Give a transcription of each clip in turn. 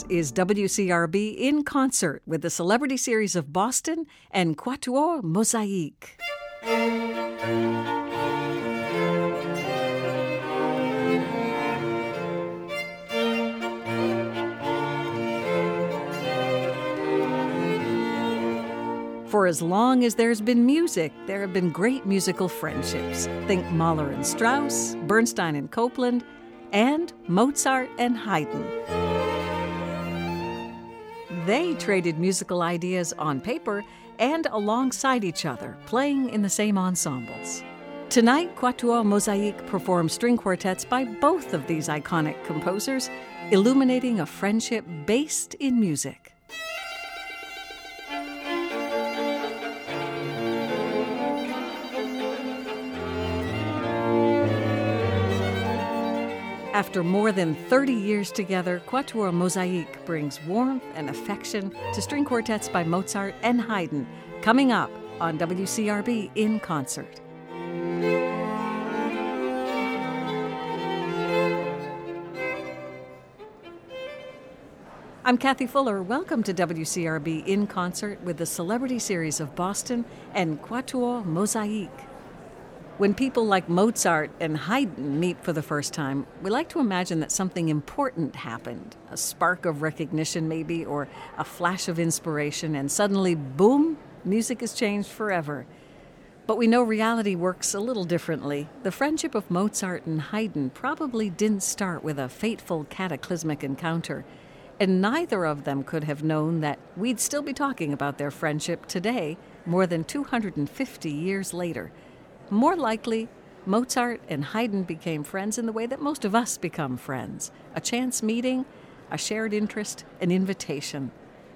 is WCRB in concert with the Celebrity Series of Boston and Quatuor Mosaic. For as long as there's been music, there have been great musical friendships. Think Mahler and Strauss, Bernstein and Copland, and Mozart and Haydn. They traded musical ideas on paper and alongside each other, playing in the same ensembles. Tonight, Quatuor Mosaic performs string quartets by both of these iconic composers, illuminating a friendship based in music. After more than 30 years together, Quatuor Mosaic brings warmth and affection to string quartets by Mozart and Haydn, coming up on WCRB in concert. I'm Kathy Fuller. Welcome to WCRB in concert with the Celebrity Series of Boston and Quatuor Mosaic. When people like Mozart and Haydn meet for the first time, we like to imagine that something important happened, a spark of recognition maybe, or a flash of inspiration, and suddenly, boom, music has changed forever. But we know reality works a little differently. The friendship of Mozart and Haydn probably didn't start with a fateful cataclysmic encounter, and neither of them could have known that we'd still be talking about their friendship today, more than 250 years later. More likely, Mozart and Haydn became friends in the way that most of us become friends. A chance meeting, a shared interest, an invitation.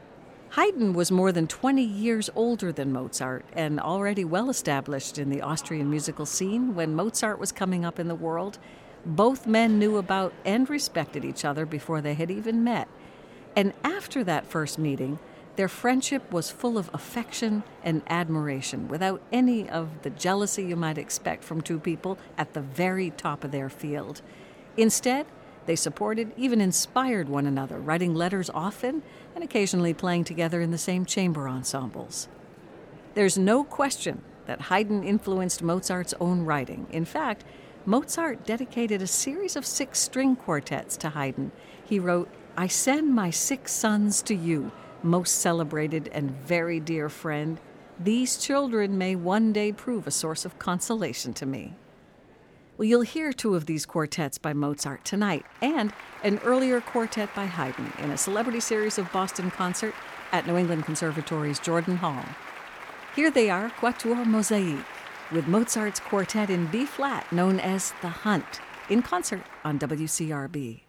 Haydn was more than 20 years older than Mozart and already well established in the Austrian musical scene when Mozart was coming up in the world. Both men knew about and respected each other before they had even met. And after that first meeting, their friendship was full of affection and admiration, without any of the jealousy you might expect from two people at the very top of their field. Instead, they supported, even inspired one another, writing letters often and occasionally playing together in the same chamber ensembles. There's no question that Haydn influenced Mozart's own writing. In fact, Mozart dedicated a series of 6 string quartets to Haydn. He wrote, "I send my 6 sons to you, most celebrated and very dear friend. These children may one day prove a source of consolation to me." Well, you'll hear 2 of these quartets by Mozart tonight and an earlier quartet by Haydn in a Celebrity Series of Boston concert at New England Conservatory's Jordan Hall. Here they are, Quatuor Mosaic, with Mozart's quartet in B-flat known as The Hunt, in concert on WCRB.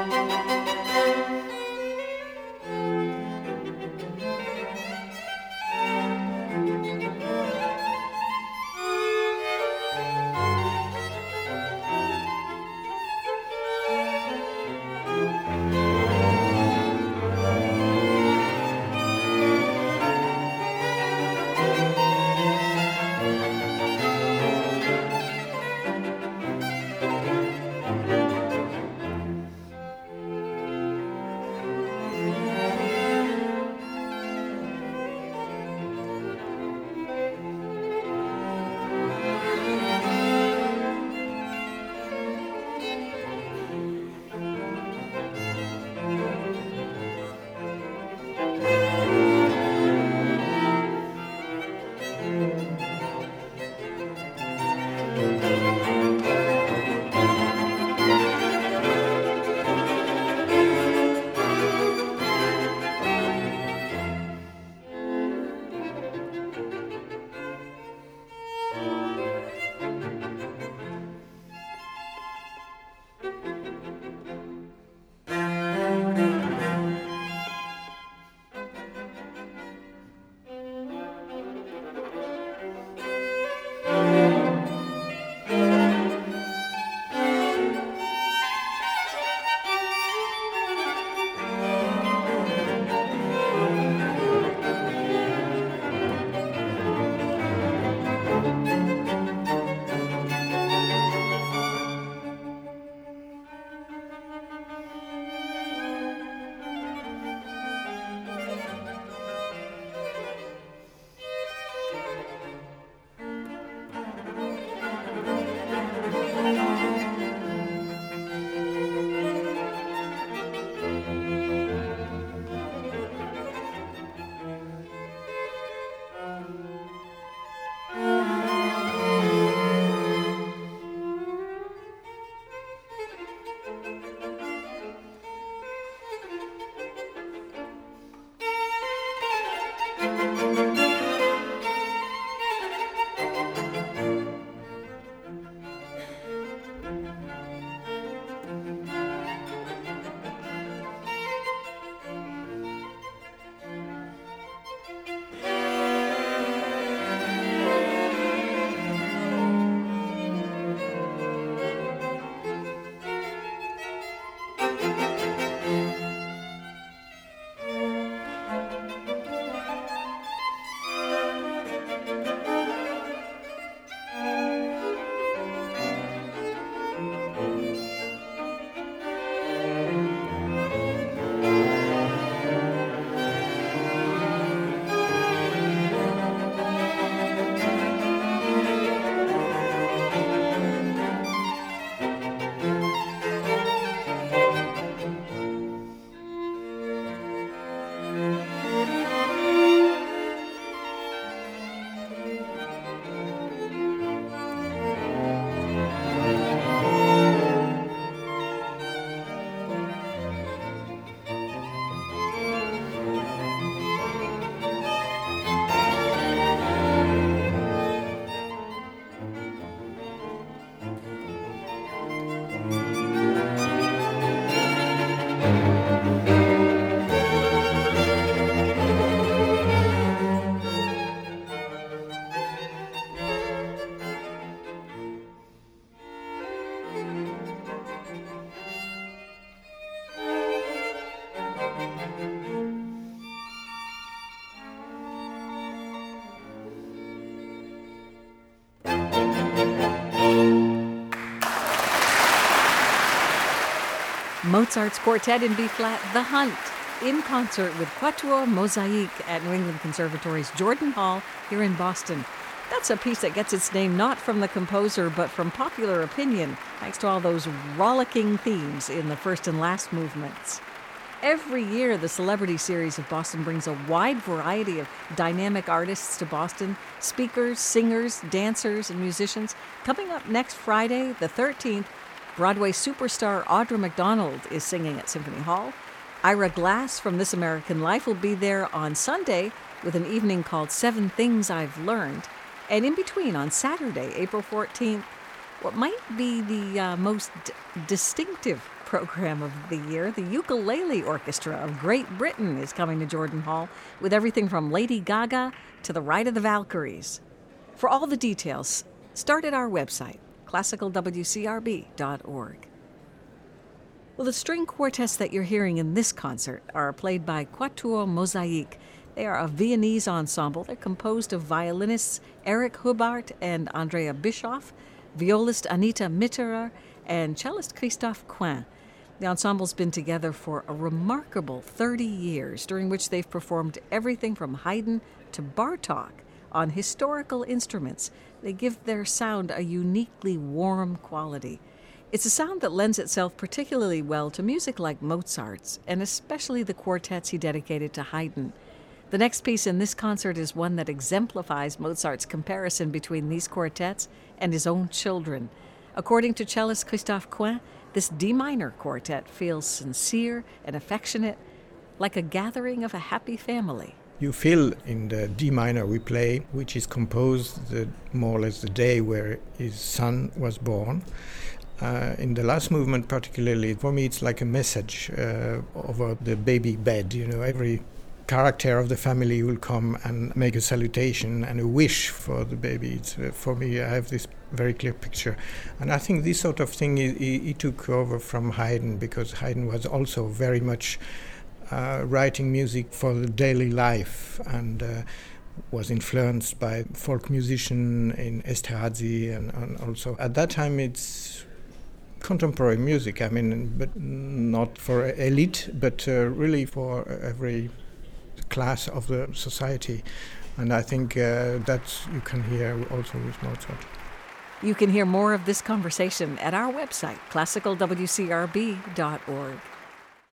Mozart's Quartet in B-flat, The Hunt, in concert with Quatuor Mosaic at New England Conservatory's Jordan Hall here in Boston. That's a piece that gets its name not from the composer, but from popular opinion, thanks to all those rollicking themes in the first and last movements. Every year, the Celebrity Series of Boston brings a wide variety of dynamic artists to Boston, speakers, singers, dancers, and musicians. Coming up next Friday, the 13th, Broadway superstar Audra McDonald is singing at Symphony Hall. Ira Glass from This American Life will be there on Sunday with an evening called 7 Things I've Learned. And in between, on Saturday, April 14th, what might be the most distinctive program of the year, the Ukulele Orchestra of Great Britain is coming to Jordan Hall with everything from Lady Gaga to the Ride of the Valkyries. For all the details, start at our website, classicalwcrb.org. Well, the string quartets that you're hearing in this concert are played by Quatuor Mosaic. They are a Viennese ensemble. They're composed of violinists Eric Hubart and Andrea Bischoff, violist Anita Mitterer, and cellist Christophe Coin. The ensemble's been together for a remarkable 30 years, during which they've performed everything from Haydn to Bartók on historical instruments. They give their sound a uniquely warm quality. It's a sound that lends itself particularly well to music like Mozart's, and especially the quartets he dedicated to Haydn. The next piece in this concert is one that exemplifies Mozart's comparison between these quartets and his own children. According to cellist Christophe Coin, this D minor quartet feels sincere and affectionate, like a gathering of a happy family. You feel in the D minor we play, which is composed more or less the day where his son was born. In the last movement particularly, for me it's like a message over the baby bed. Every character of the family will come and make a salutation and a wish for the baby. For me, I have this very clear picture. And I think this sort of thing he took over from Haydn, because Haydn was also very much writing music for the daily life and was influenced by folk musician in Esterházy and also at that time it's contemporary music, but not for elite, but really for every class of the society. And I think that you can hear also with Mozart. You can hear more of this conversation at our website, classicalwcrb.org.